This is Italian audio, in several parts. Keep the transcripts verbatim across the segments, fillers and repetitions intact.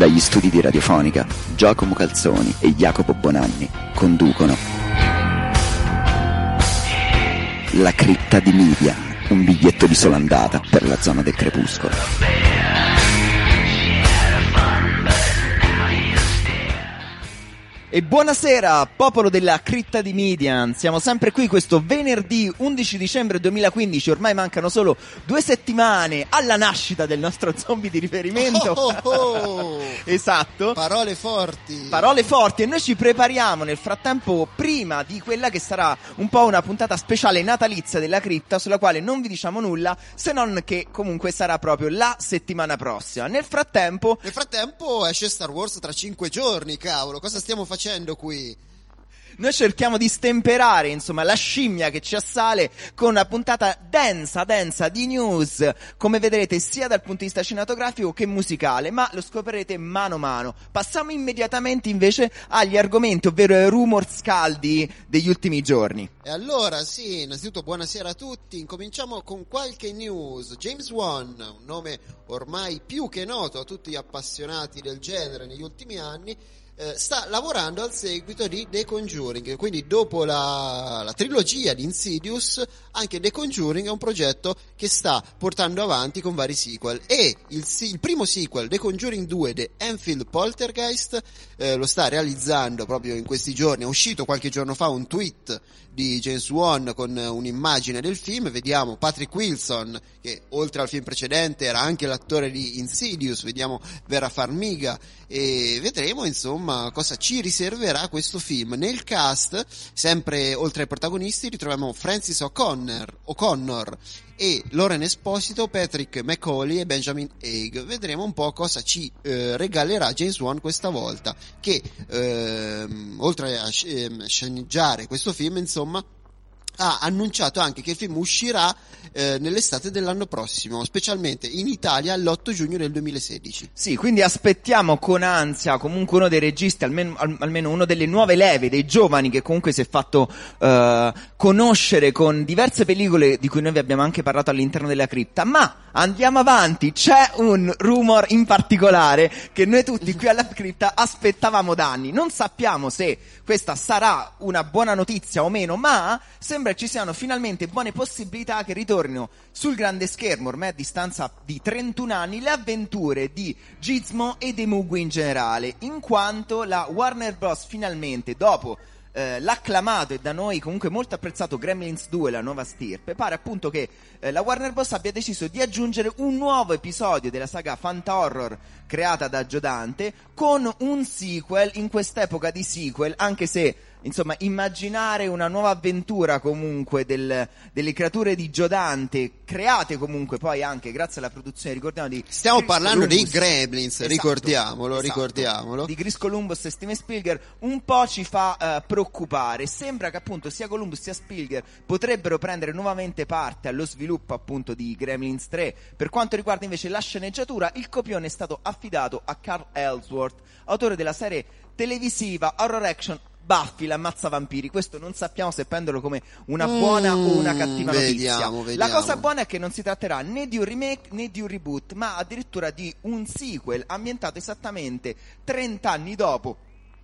Dagli studi di Radiofonica, Giacomo Calzoni e Jacopo Bonanni conducono La cripta di Midian, un biglietto di sola andata per la zona del crepuscolo. E buonasera, popolo della cripta di Midian, siamo sempre qui questo venerdì undici dicembre duemilaquindici, ormai mancano solo due settimane alla nascita del nostro zombie di riferimento. Oh, oh, oh. Esatto. Parole forti. Parole forti e noi ci prepariamo nel frattempo prima di quella che sarà un po' una puntata speciale natalizia della cripta, sulla quale non vi diciamo nulla, se non che comunque sarà proprio la settimana prossima. Nel frattempo... Nel frattempo esce Star Wars tra cinque giorni, cavolo, cosa stiamo facendo qui? Noi cerchiamo di stemperare, insomma, la scimmia che ci assale con una puntata densa, densa di news, come vedrete sia dal punto di vista cinematografico che musicale, ma lo scoprirete mano a mano. Passiamo immediatamente invece agli argomenti, ovvero i rumor scaldi degli ultimi giorni. E allora, sì, innanzitutto buonasera a tutti, incominciamo con qualche news. James Wan, un nome ormai più che noto a tutti gli appassionati del genere negli ultimi anni, Eh, sta lavorando al seguito di The Conjuring, quindi dopo la, la trilogia di Insidious anche The Conjuring è un progetto che sta portando avanti con vari sequel, e il, il primo sequel, The Conjuring due, The Enfield Poltergeist, eh, lo sta realizzando proprio in questi giorni. È uscito qualche giorno fa un tweet di James Wan con un'immagine del film. Vediamo Patrick Wilson, che oltre al film precedente era anche l'attore di Insidious, vediamo Vera Farmiga, e vedremo insomma cosa ci riserverà questo film. Nel cast, sempre oltre ai protagonisti, ritroviamo Francis O'Connor, O'Connor e Lauren Esposito, Patrick McCauley e Benjamin Haig. Vedremo un po' cosa ci eh, regalerà James Wan questa volta, che ehm, oltre a ehm, sceneggiare questo film, insomma, ha annunciato anche che il film uscirà eh, nell'estate dell'anno prossimo, specialmente in Italia l'otto giugno del duemilasedici. Sì, quindi aspettiamo con ansia comunque uno dei registi, almeno, al, almeno uno delle nuove leve, dei giovani, che comunque si è fatto eh, conoscere con diverse pellicole di cui noi vi abbiamo anche parlato all'interno della cripta. Ma andiamo avanti, c'è un rumor in particolare che noi tutti qui alla cripta aspettavamo da anni. Non sappiamo se questa sarà una buona notizia o meno, ma sembra ci siano finalmente buone possibilità che ritornino sul grande schermo, ormai a distanza di trentuno anni, le avventure di Gizmo e dei Mugwi in generale, in quanto la Warner Bros. Finalmente, dopo eh, l'acclamato e da noi comunque molto apprezzato Gremlins due, la nuova stirpe, pare appunto che eh, la Warner Bros. Abbia deciso di aggiungere un nuovo episodio della saga Fanta Horror creata da Joe Dante, con un sequel in quest'epoca di sequel, anche se insomma, immaginare una nuova avventura comunque del, delle creature di Joe Dante, create comunque poi anche grazie alla produzione, ricordiamo, di Stiamo Chris parlando Columbus. dei Gremlins, esatto, ricordiamolo, esatto, ricordiamolo. Di Chris Columbus e Steven Spielberg, un po' ci fa uh, preoccupare. Sembra che appunto sia Columbus sia Spielberg potrebbero prendere nuovamente parte allo sviluppo appunto di Gremlins tre. Per quanto riguarda invece la sceneggiatura, il copione è stato affidato a Carl Ellsworth, autore della serie televisiva horror action Buffy l'ammazza vampiri. Questo non sappiamo se prenderlo come una buona mm, o una cattiva notizia. Vediamo, vediamo. La cosa buona è che non si tratterà né di un remake né di un reboot, ma addirittura di un sequel ambientato esattamente trenta anni dopo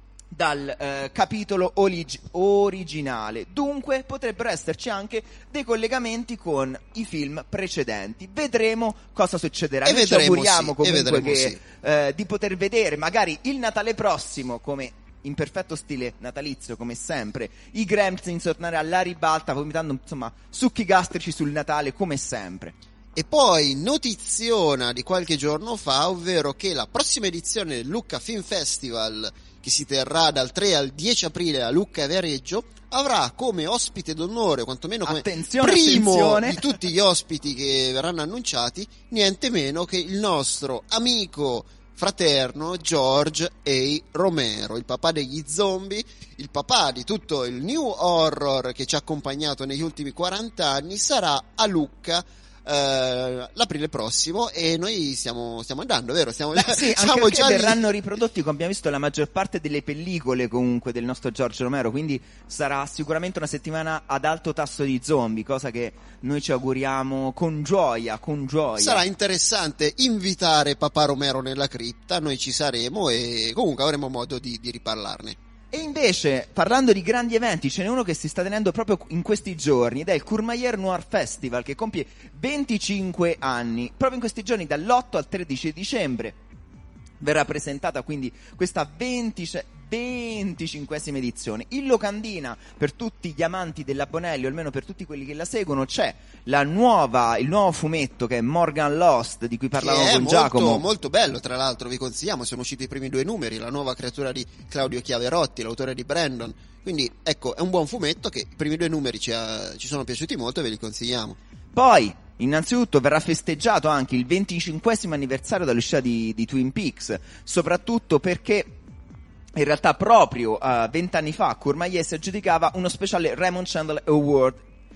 dal eh, capitolo olig- originale. Dunque potrebbero esserci anche dei collegamenti con i film precedenti. Vedremo cosa succederà. E Noi ci auguriamo sì, comunque che sì. eh, di poter vedere magari il Natale prossimo, come in perfetto stile natalizio come sempre, i Gremlins tornare alla ribalta, vomitando insomma succhi gastrici sul Natale come sempre. E poi notiziona di qualche giorno fa, ovvero che la prossima edizione del Lucca Film Festival, che si terrà dal tre al dieci aprile a Lucca e Viareggio, avrà come ospite d'onore, o quantomeno come attenzione, primo attenzione. di tutti gli ospiti che verranno annunciati, niente meno che il nostro amico fraterno George A. Romero, il papà degli zombie, il papà di tutto il new horror che ci ha accompagnato negli ultimi quaranta anni. Sarà a Lucca eh, l'aprile prossimo e noi stiamo, stiamo andando, vero? Stiamo, Beh, sì, siamo anche già perché lì. verranno riprodotti, come abbiamo visto, la maggior parte delle pellicole comunque del nostro George Romero, quindi sarà sicuramente una settimana ad alto tasso di zombie, cosa che noi ci auguriamo con gioia, con gioia. Sarà interessante invitare Papà Romero nella cripta, noi ci saremo e comunque avremo modo di, di riparlarne. E invece, parlando di grandi eventi, ce n'è uno che si sta tenendo proprio in questi giorni ed è il Courmayeur Noir Festival, che compie venticinque anni. Proprio in questi giorni, dall'otto al tredici dicembre, verrà presentata quindi questa venticinquesima edizione. In locandina, per tutti gli amanti della Bonelli, o almeno per tutti quelli che la seguono, c'è la nuova, il nuovo fumetto che è Morgan Lost, di cui parlavamo che è con molto, Giacomo. molto bello, tra l'altro vi consigliamo, sono usciti i primi due numeri, la nuova creatura di Claudio Chiaverotti, l'autore di Brandon, quindi ecco, è un buon fumetto che i primi due numeri ci, ha, ci sono piaciuti molto e ve li consigliamo. Poi, innanzitutto, verrà festeggiato anche il venticinquesimo anniversario dall'uscita di, di Twin Peaks, soprattutto perché in realtà proprio vent'anni uh, fa Courmayeur si aggiudicava uno speciale Raymond Chandler Award.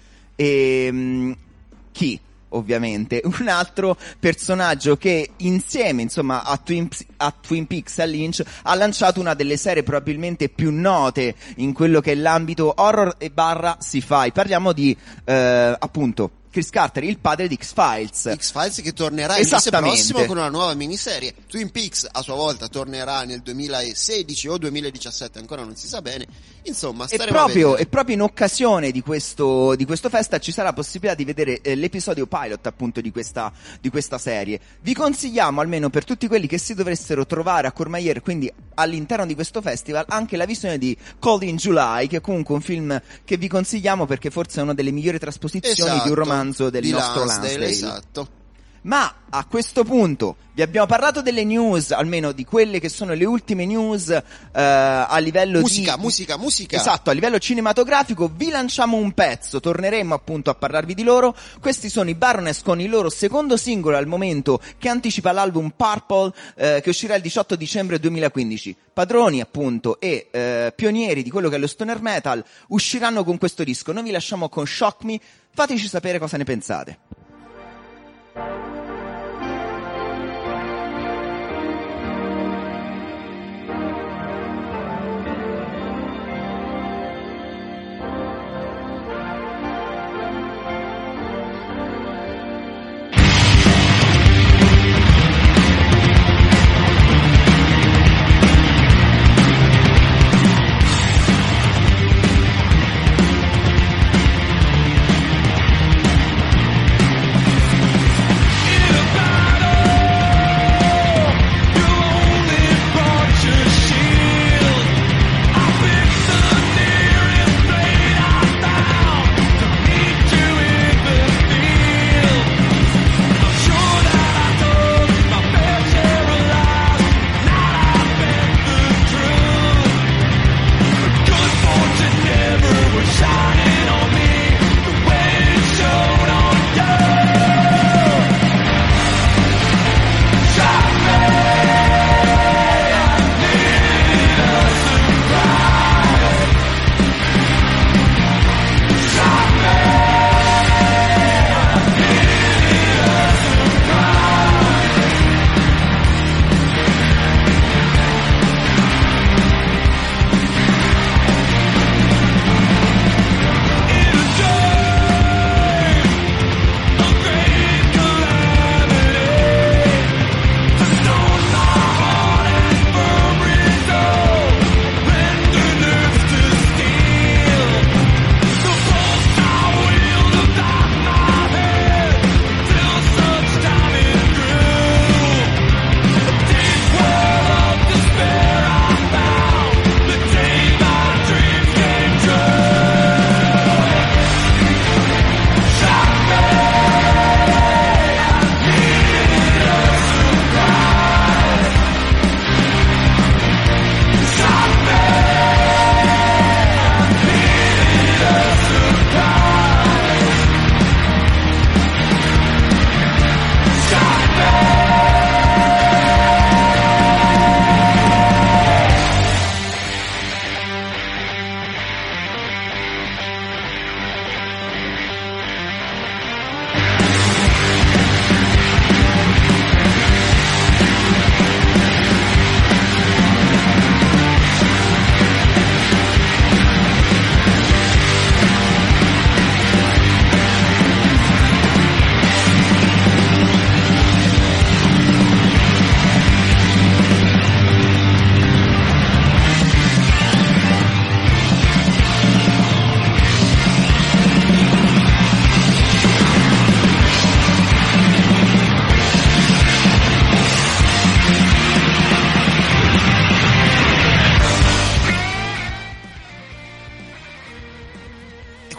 E um, chi? Ovviamente un altro personaggio che insieme insomma a Twin, a Twin Peaks e a Lynch ha lanciato una delle serie probabilmente più note in quello che è l'ambito horror e barra sci-fi. Parliamo di eh, appunto Chris Carter, il padre di X-Files. X-Files che tornerà il mese prossimo con una nuova miniserie. Twin Peaks a sua volta tornerà nel duemilasedici o duemiladiciassette, ancora non si sa bene. Insomma, staremo e proprio, a vedere. E proprio in occasione di questo, di questo festa ci sarà possibilità di vedere eh, l'episodio pilot appunto di questa, di questa serie. Vi consigliamo, almeno per tutti quelli che si dovessero trovare a Courmayeur, quindi all'interno di questo festival, anche la visione di Cold in July, che è comunque un film che vi consigliamo perché forse è una delle migliori trasposizioni esatto, di un romanzo del di nostro Lansdale, Lansdale. esatto. Ma a questo punto vi abbiamo parlato delle news, almeno di quelle che sono le ultime news eh, a livello musica, di... musica, musica. Esatto, a livello cinematografico. Vi lanciamo un pezzo, torneremo appunto a parlarvi di loro. Questi sono i Baroness con il loro secondo singolo al momento, che anticipa l'album Purple, eh, che uscirà il diciotto dicembre duemilaquindici. Padroni appunto e eh, pionieri di quello che è lo stoner metal usciranno con questo disco. Noi vi lasciamo con Shock Me, fateci sapere cosa ne pensate.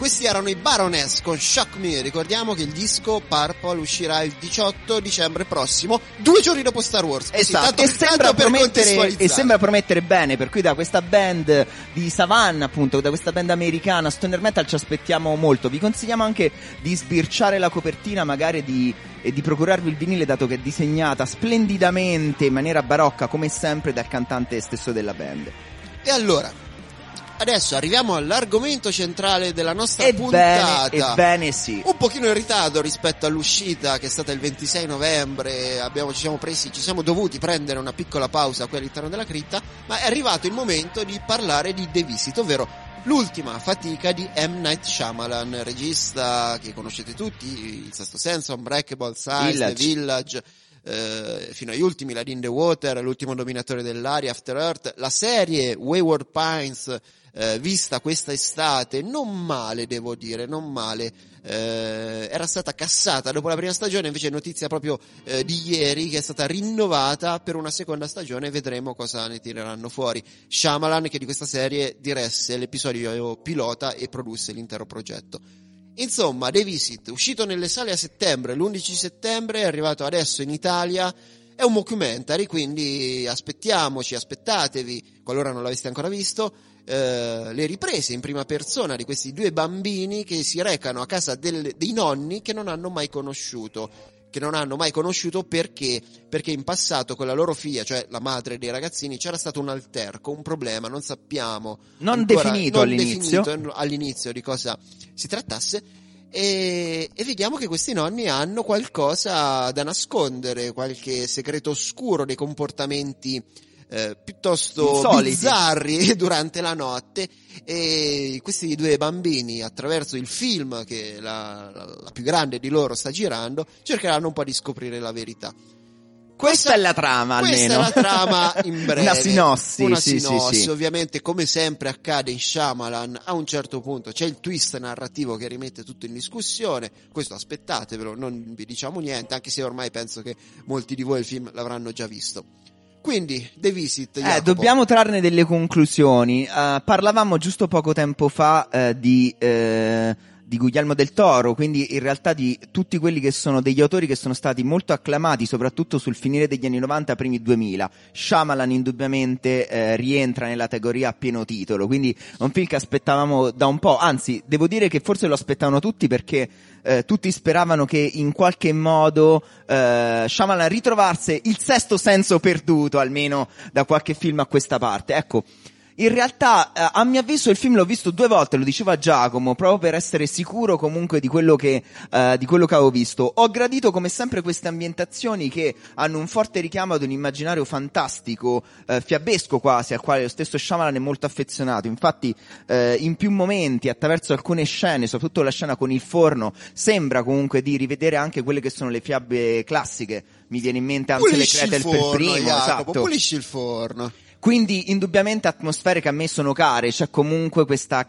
questi erano i Baroness con Shock Me. Ricordiamo che il disco Purple uscirà il diciotto dicembre prossimo, due giorni dopo Star Wars. Così, esatto, tanto, e, sembra tanto per promettere, e sembra promettere bene, per cui da questa band di Savannah, appunto, da questa band americana stoner metal ci aspettiamo molto. Vi consigliamo anche di sbirciare la copertina, magari di, e di procurarvi il vinile, dato che è disegnata splendidamente in maniera barocca, come sempre, dal cantante stesso della band. E allora, adesso arriviamo all'argomento centrale della nostra Ebbene, puntata. Ebbene sì. Un pochino in ritardo rispetto all'uscita che è stata il ventisei novembre, abbiamo, ci siamo presi, ci siamo dovuti prendere una piccola pausa qui all'interno della cripta, ma è arrivato il momento di parlare di The Visit, ovvero l'ultima fatica di M. Night Shyamalan, regista che conoscete tutti, Il Sesto Senso, Unbreakable, Size, Village. The Village, eh, fino agli ultimi, La In the Water, L'ultimo dominatore dell'aria, After Earth, la serie Wayward Pines, eh, vista questa estate, non male devo dire, non male, eh, era stata cassata dopo la prima stagione, invece notizia proprio eh, di ieri che è stata rinnovata per una seconda stagione, vedremo cosa ne tireranno fuori. Shyamalan, che di questa serie diresse l'episodio pilota e produsse l'intero progetto. Insomma, The Visit, uscito nelle sale a settembre, l'undici settembre, è arrivato adesso in Italia, è un mockumentary, quindi aspettiamoci, aspettatevi, qualora non l'aveste ancora visto, eh, le riprese in prima persona di questi due bambini che si recano a casa del, dei nonni che non hanno mai conosciuto. Che non hanno mai conosciuto perché? Perché in passato con la loro figlia, cioè la madre dei ragazzini, c'era stato un alterco, un problema, non sappiamo Non ancora, definito non all'inizio. definito all'inizio di cosa si trattasse, e, e vediamo che questi nonni hanno qualcosa da nascondere, qualche segreto oscuro, dei comportamenti eh, piuttosto insoliti, bizzarri durante la notte, e questi due bambini, attraverso il film che la, la, la più grande di loro sta girando, cercheranno un po' di scoprire la verità. Questa, questa è la trama, questa almeno. Questa è la trama in breve. Una sinossi. Una sì, sinossi. Sì, sì. Ovviamente, come sempre accade in Shyamalan, a un certo punto c'è il twist narrativo che rimette tutto in discussione. Questo aspettatevelo, non vi diciamo niente, anche se ormai penso che molti di voi il film l'avranno già visto. Quindi, The Visit, eh, dobbiamo trarne delle conclusioni. Uh, parlavamo giusto poco tempo fa uh, di... Uh, di Guglielmo del Toro, quindi in realtà di tutti quelli che sono degli autori che sono stati molto acclamati, soprattutto sul finire degli anni novanta, primi duemila. Shyamalan indubbiamente eh, rientra nella categoria a pieno titolo, quindi è un film che aspettavamo da un po', anzi devo dire che forse lo aspettavano tutti, perché eh, tutti speravano che in qualche modo eh, Shyamalan ritrovasse il sesto senso perduto, almeno da qualche film a questa parte. Ecco, in realtà, eh, a mio avviso, il film l'ho visto due volte, lo diceva Giacomo, proprio per essere sicuro comunque di quello che, eh, di quello che avevo visto. Ho gradito come sempre queste ambientazioni che hanno un forte richiamo ad un immaginario fantastico, eh, fiabesco quasi, al quale lo stesso Shyamalan è molto affezionato. Infatti, eh, in più momenti, attraverso alcune scene, soprattutto la scena con il forno, sembra comunque di rivedere anche quelle che sono le fiabe classiche. Mi viene in mente Hansel e Gretel per primo, Jacopo, esatto. Pulisci il forno. Quindi indubbiamente atmosfere che a me sono care, c'è comunque questa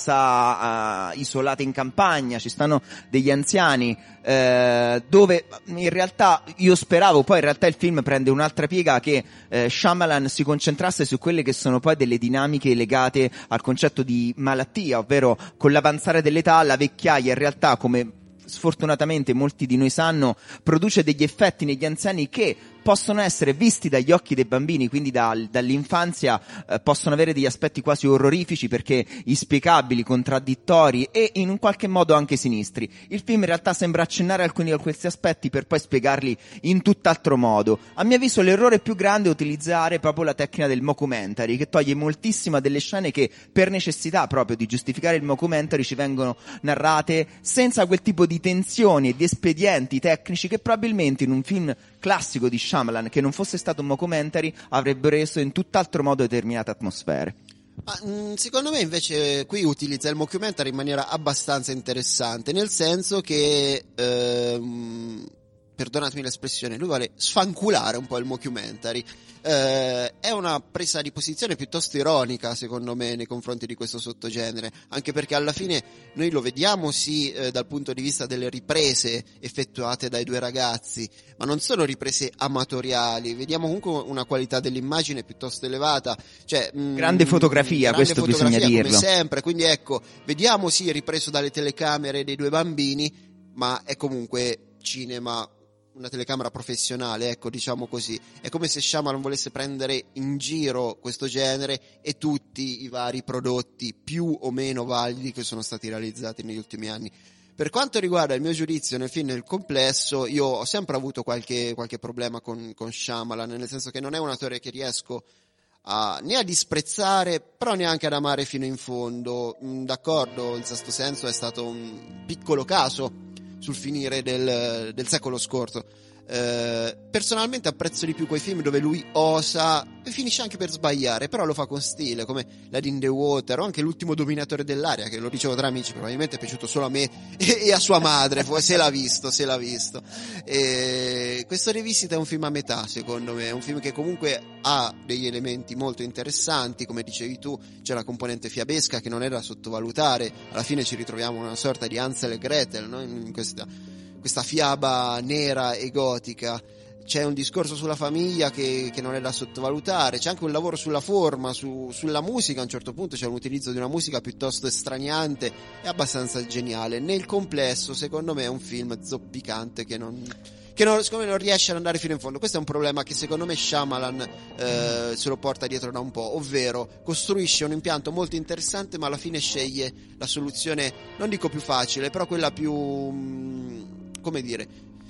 casa uh, isolata in campagna, ci stanno degli anziani, uh, dove in realtà io speravo, poi in realtà il film prende un'altra piega, che uh, Shyamalan si concentrasse su quelle che sono poi delle dinamiche legate al concetto di malattia, ovvero con l'avanzare dell'età la vecchiaia in realtà, come sfortunatamente molti di noi sanno, produce degli effetti negli anziani che possono essere visti dagli occhi dei bambini, quindi da, dall'infanzia, eh, possono avere degli aspetti quasi orrorifici, perché inspiegabili, contraddittori e in un qualche modo anche sinistri. Il film in realtà sembra accennare alcuni di questi aspetti per poi spiegarli in tutt'altro modo. A mio avviso l'errore più grande è utilizzare proprio la tecnica del mockumentary, che toglie moltissima delle scene che per necessità proprio di giustificare il mockumentary ci vengono narrate senza quel tipo di tensioni e di espedienti tecnici che probabilmente in un film classico di Shyamalan, che non fosse stato un mockumentary, avrebbe reso in tutt'altro modo determinate atmosfere. Ma, mh, secondo me invece qui utilizza il mockumentary in maniera abbastanza interessante, nel senso che ehm, perdonatemi l'espressione, lui vuole sfanculare un po' il mockumentary. Eh, è una presa di posizione piuttosto ironica, secondo me, nei confronti di questo sottogenere, anche perché alla fine noi lo vediamo sì eh, dal punto di vista delle riprese effettuate dai due ragazzi, ma non sono riprese amatoriali, vediamo comunque una qualità dell'immagine piuttosto elevata, cioè mh, grande fotografia, grande questo fotografia, bisogna dirlo, come sempre, quindi ecco, vediamo sì ripreso dalle telecamere dei due bambini, ma è comunque cinema, una telecamera professionale, ecco, diciamo così. È come se Shyamalan volesse prendere in giro questo genere e tutti i vari prodotti più o meno validi che sono stati realizzati negli ultimi anni. Per quanto riguarda il mio giudizio nel film nel complesso, io ho sempre avuto qualche, qualche problema con, con Shyamalan, nel senso che non è un attore che riesco a, né a disprezzare, però neanche ad amare fino in fondo. D'accordo, Il Sesto Senso è stato un piccolo caso sul finire del, del secolo scorso. Eh, personalmente apprezzo di più quei film dove lui osa e finisce anche per sbagliare, però lo fa con stile, come Lady in the Water o anche L'ultimo dominatore dell'aria, che lo dicevo tra amici, probabilmente è piaciuto solo a me e, e a sua madre, se l'ha visto, se l'ha visto. E questo Revisit è un film a metà, secondo me, è un film che comunque ha degli elementi molto interessanti, come dicevi tu, c'è la componente fiabesca che non è da sottovalutare, alla fine ci ritroviamo una sorta di Hansel e Gretel, no? In questa questa fiaba nera e gotica, c'è un discorso sulla famiglia che, che non è da sottovalutare, c'è anche un lavoro sulla forma, su, sulla musica, a un certo punto c'è un utilizzo di una musica piuttosto estraniante e abbastanza geniale. Nel complesso, secondo me, è un film zoppicante che non... che non, secondo me non riesce ad andare fino in fondo. Questo è un problema che secondo me Shyamalan eh, se lo porta dietro da un po', ovvero costruisce un impianto molto interessante ma alla fine sceglie la soluzione, non dico più facile, però quella più mh, come dire,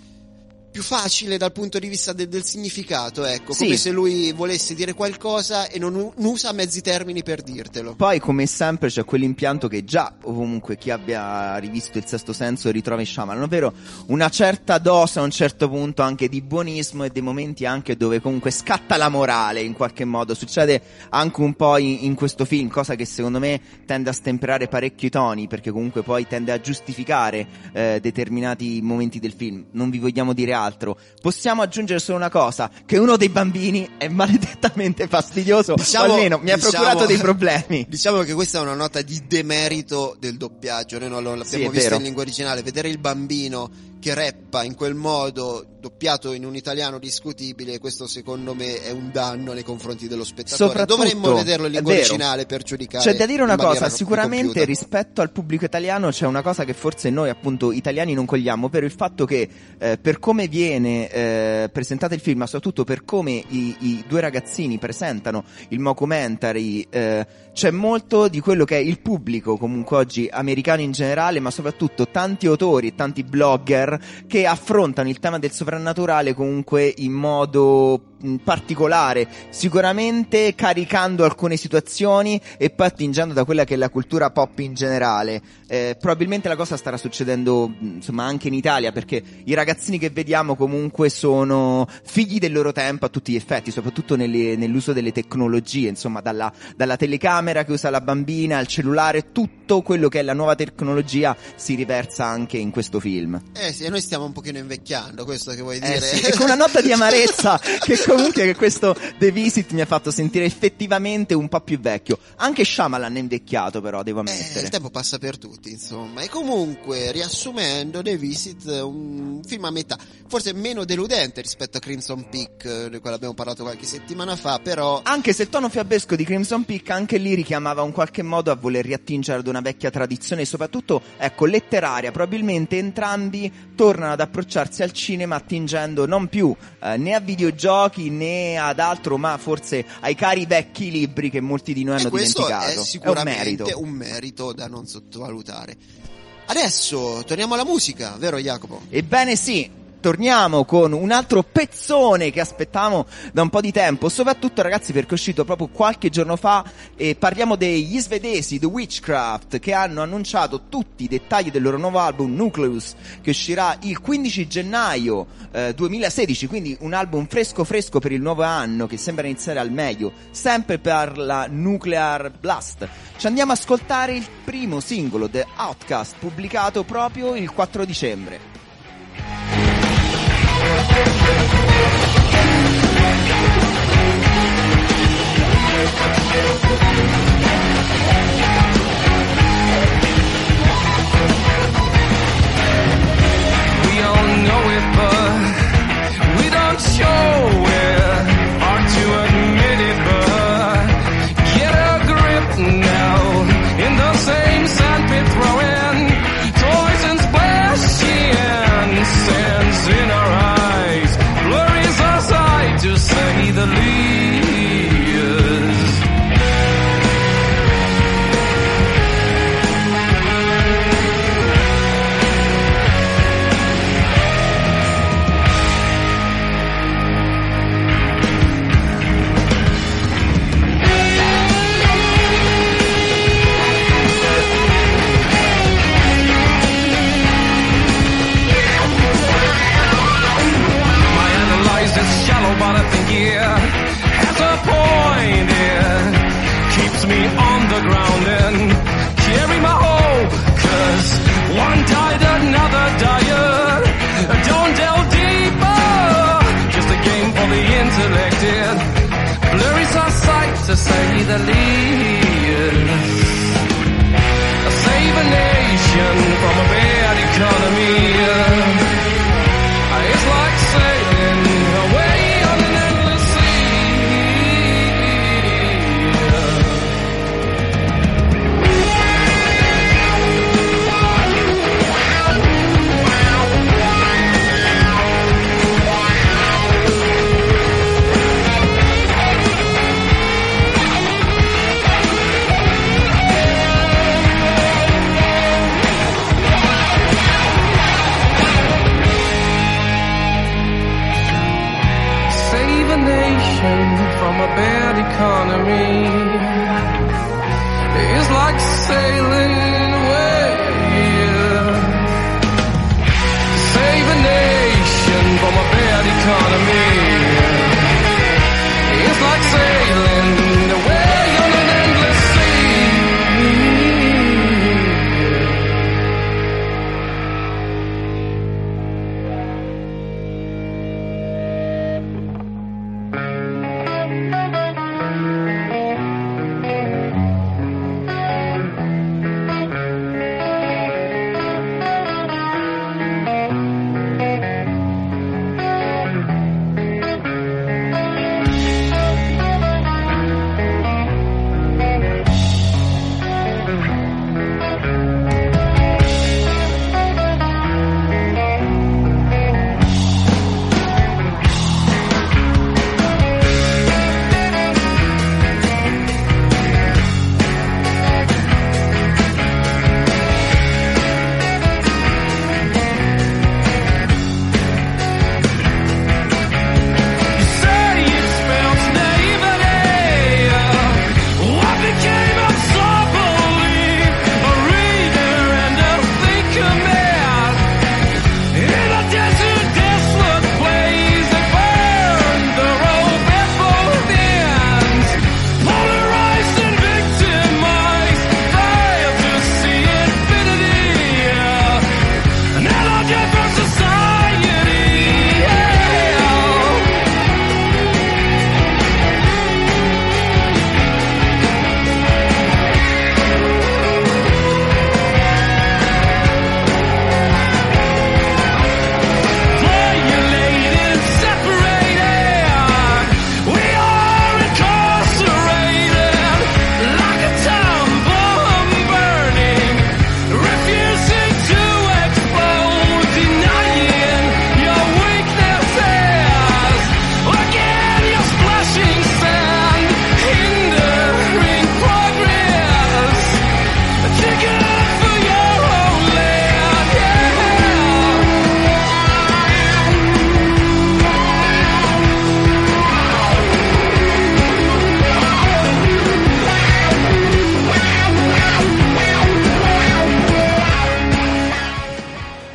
più facile dal punto di vista de- del significato, ecco, sì, come se lui volesse dire qualcosa e non, u- non usa mezzi termini per dirtelo. Poi come sempre c'è quell'impianto che già, o comunque chi abbia rivisto Il Sesto Senso ritrova in Shyamalan, ovvero una certa dose a un certo punto anche di buonismo e dei momenti anche dove comunque scatta la morale in qualche modo. Succede anche un po' in, in questo film, cosa che secondo me tende a stemperare parecchio i toni, perché comunque poi tende a giustificare eh, determinati momenti del film. Non vi vogliamo dire altro. Altro. Possiamo aggiungere solo una cosa, che uno dei bambini è maledettamente fastidioso, diciamo, o almeno mi ha diciamo, procurato dei problemi. Diciamo che questa è una nota di demerito del doppiaggio, noi non l'abbiamo sì, visto vero. in lingua originale, vedere il bambino che rappa in quel modo doppiato in un italiano discutibile, questo secondo me è un danno nei confronti dello spettatore. Dovremmo vederlo in lingua originale per giudicare. C'è da dire una cosa, ro- sicuramente rispetto al pubblico italiano c'è una cosa che forse noi appunto italiani non cogliamo, ovvero il fatto che eh, per come viene eh, presentato il film, ma soprattutto per come i, i due ragazzini presentano il mockumentary, eh, c'è molto di quello che è il pubblico comunque oggi americano in generale, ma soprattutto tanti autori e tanti blogger che affrontano il tema del soprannaturale comunque in modo particolare, sicuramente caricando alcune situazioni e poi attingendo da quella che è la cultura pop in generale. Eh, probabilmente la cosa starà succedendo insomma anche in Italia, perché i ragazzini che vediamo comunque sono figli del loro tempo a tutti gli effetti, soprattutto nelle, nell'uso delle tecnologie, insomma dalla, dalla telecamera che usa la bambina al cellulare, tutto quello che è la nuova tecnologia si riversa anche in questo film. Eh sì, e noi stiamo un pochino invecchiando, questo che vuoi eh dire? Sì, e con una nota di amarezza che comunque che questo The Visit mi ha fatto sentire effettivamente un po' più vecchio. Anche Shyamalan è invecchiato, però devo ammettere. Eh, il tempo passa per tutti, insomma. E comunque, riassumendo, The Visit è un film a metà, forse meno deludente rispetto a Crimson Peak, di cui abbiamo parlato qualche settimana fa, però anche se il tono fiabesco di Crimson Peak anche lì richiamava in qualche modo a voler riattingere ad una vecchia tradizione e soprattutto, ecco, letteraria. Probabilmente entrambi tornano ad approcciarsi al cinema attingendo non più eh, né a videogiochi né ad altro, ma forse ai cari vecchi libri che molti di noi hanno e questo dimenticato. È sicuramente è un merito. un merito da non sottovalutare. Adesso torniamo alla musica, vero Jacopo? Ebbene sì. Torniamo con un altro pezzone che aspettavamo da un po' di tempo, soprattutto ragazzi perché è uscito proprio qualche giorno fa, e parliamo degli svedesi The Witchcraft, che hanno annunciato tutti i dettagli del loro nuovo album Nucleus, che uscirà il quindici gennaio eh, duemilasedici, quindi un album fresco fresco per il nuovo anno che sembra iniziare al meglio, sempre per la Nuclear Blast. Ci andiamo ad ascoltare il primo singolo, The Outcast, pubblicato proprio il quattro dicembre.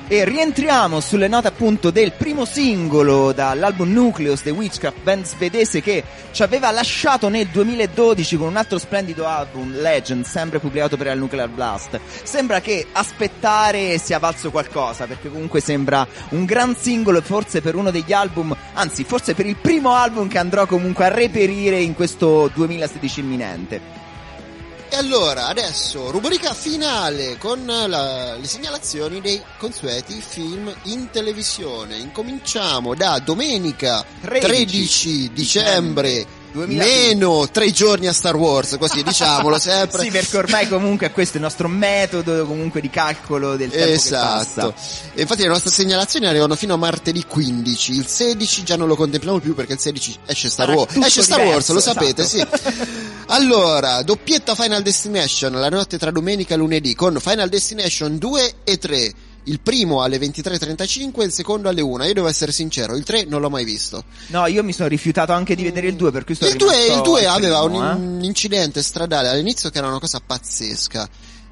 E rientriamo sulle note appunto del primo singolo dall'album Nucleus, The Witchcraft, band svedese che ci aveva lasciato nel duemiladodici con un altro splendido album, Legend, sempre pubblicato per il Nuclear Blast. Sembra che aspettare sia valso qualcosa, perché comunque sembra un gran singolo, forse per uno degli album, anzi forse per il primo album che andrò comunque a reperire in questo duemilasedici imminente. E allora, adesso, rubrica finale con la, le segnalazioni dei consueti film in televisione. Incominciamo da domenica tredici dicembre, meno tre giorni a Star Wars, così diciamolo sempre. Sì, perché ormai comunque questo è il nostro metodo comunque di calcolo del tempo esatto. che passa. E infatti le nostre segnalazioni arrivano fino a martedì quindici, il sedici già non lo contempliamo più perché il sedici esce Star ah, Wars, esce Star diverso, Wars, lo sapete, esatto. sì. Allora, doppietta Final Destination, la notte tra domenica e lunedì, con Final Destination due e tre. Il primo alle ventitré e trentacinque, il secondo alle una. Io devo essere sincero, il tre non l'ho mai visto. No, io mi sono rifiutato anche di vedere il due, per cui sono il due, il due aveva primo, un, un incidente stradale all'inizio che era una cosa pazzesca.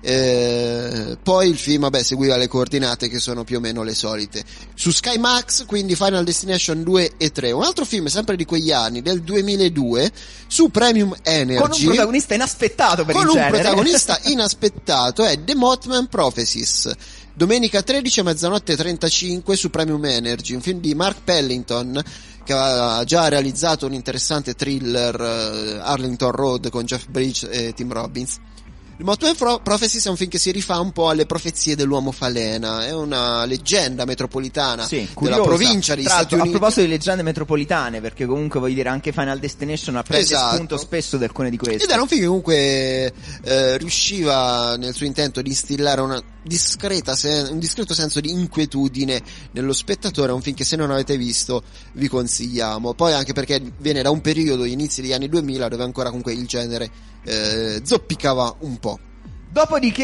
Eh, poi il film, vabbè, seguiva le coordinate che sono più o meno le solite. Su Sky Max, quindi Final Destination due e tre. Un altro film sempre di quegli anni, del duemiladue, su Premium Energy, con un protagonista inaspettato per con il un genere. protagonista inaspettato, è The Mothman Prophecies. Domenica tredici a mezzanotte e trentacinque su Premium Energy, un film di Mark Pellington che ha già realizzato un interessante thriller, uh, Arlington Road, con Jeff Bridges e Tim Robbins. The Mothman Pro- Prophecies è un film che si rifà un po' alle profezie dell'uomo falena, è una leggenda metropolitana sì, della curiosa. provincia degli Tra Stati Uniti. Uniti. A proposito di leggende metropolitane, perché comunque voglio dire anche Final Destination prende esatto. spunto spesso da alcune di queste. Ed era un film che comunque eh, riusciva nel suo intento di instillare una discreta sen- un discreto senso di inquietudine nello spettatore. È un film che se non avete visto vi consigliamo, poi anche perché viene da un periodo, inizi degli anni duemila, dove ancora comunque il genere eh, zoppicava un po'. Dopodiché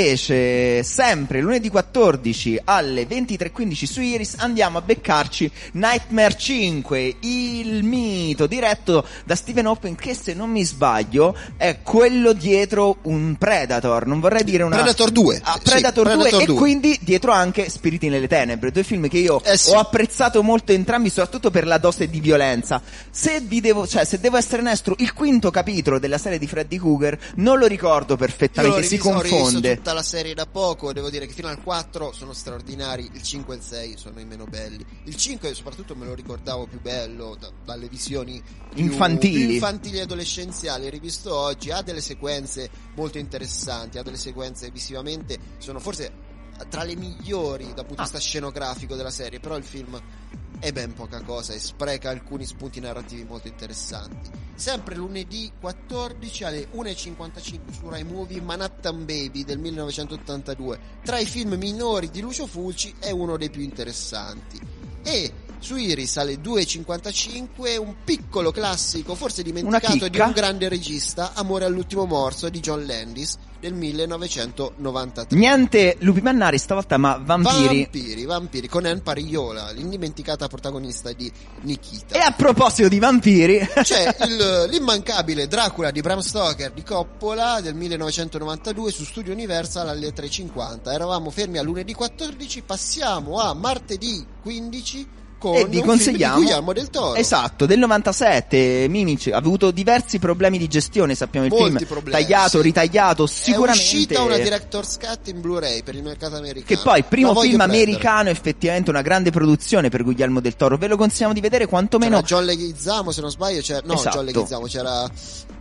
invece sempre lunedì quattordici alle ventitré e quindici su Iris andiamo a beccarci Nightmare cinque, il mito diretto da Stephen Hawking, che se non mi sbaglio è quello dietro un Predator, non vorrei dire una Predator due, ah, Predator, sì, due Predator e due. quindi dietro anche Spiriti nelle tenebre, due film che io eh sì. ho apprezzato molto entrambi, soprattutto per la dose di violenza. Se vi devo, cioè se devo essere onesto, il quinto capitolo della serie di Freddy Krueger non lo ricordo perfettamente, si Ho rivisto confonde tutta la serie da poco, devo dire che fino al quattro sono straordinari, il cinque e il sei sono i meno belli. Il cinque soprattutto me lo ricordavo più bello da, dalle visioni più infantili. più infantili e adolescenziali. Rivisto oggi ha delle sequenze molto interessanti, ha delle sequenze visivamente, sono forse tra le migliori dal punto di vista ah. scenografico della serie, però il film è ben poca cosa e spreca alcuni spunti narrativi molto interessanti. Sempre lunedì quattordici alle una e cinquantacinque su Rai Movie, Manhattan Baby del millenovecentottantadue, tra i film minori di Lucio Fulci è uno dei più interessanti. E su Iris alle due e cinquantacinque un piccolo classico, forse dimenticato, di un grande regista, Amore all'ultimo morso di John Landis del millenovecentonovantatré. Niente lupi mannari stavolta, ma vampiri. Vampiri, vampiri, con Anne Parigliola, l'indimenticata protagonista di Nikita. E a proposito di vampiri, c'è il, l'immancabile Dracula di Bram Stoker di Coppola del millenovecentonovantadue su Studio Universal alle tre e cinquanta. Eravamo fermi a lunedì quattordici, passiamo a martedì quindici con e vi un consigliamo film di Guillermo del Toro. Esatto, del novantasette. Mimici ha avuto diversi problemi di gestione, sappiamo, il Molti film problemi, tagliato, sì. ritagliato, sicuramente è uscita una director's cut in Blu-ray per il mercato americano, che poi primo film prendere. americano, effettivamente una grande produzione per Guillermo del Toro. Ve lo consigliamo di vedere quantomeno. C'era John Leguizamo, se non sbaglio, c'era no esatto. John Leguizamo, c'era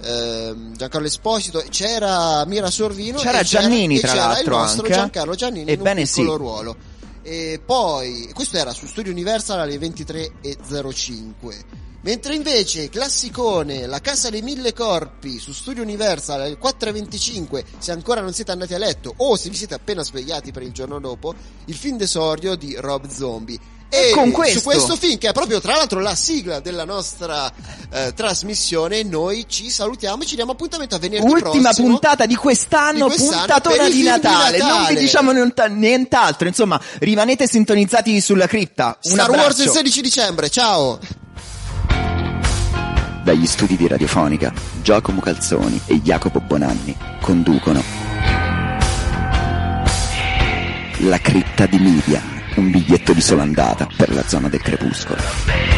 ehm, Giancarlo Esposito, c'era Mira Sorvino, c'era e Giannini c'era, tra e c'era l'altro il nostro anche Giancarlo Giannini ebbene in un piccolo sì. ruolo. E poi questo era su Studio Universal alle ventitré e zero cinque, mentre invece classicone La casa dei mille corpi su Studio Universal alle quattro e venticinque, se ancora non siete andati a letto o se vi siete appena svegliati per il giorno dopo, il film d'esordio di Rob Zombie. E con questo. su questo film, che è proprio tra l'altro la sigla della nostra eh, trasmissione, noi ci salutiamo e ci diamo appuntamento a venerdì ultima prossimo, puntata di quest'anno, di quest'anno puntatona di Natale. di Natale. Non vi diciamo nient'altro, insomma, rimanete sintonizzati sulla cripta. Un Star abbraccio. Wars il sedici dicembre, ciao. Dagli studi di Radiofonica, Giacomo Calzoni e Jacopo Bonanni conducono La cripta di Media. un biglietto di sola andata per la zona del crepuscolo.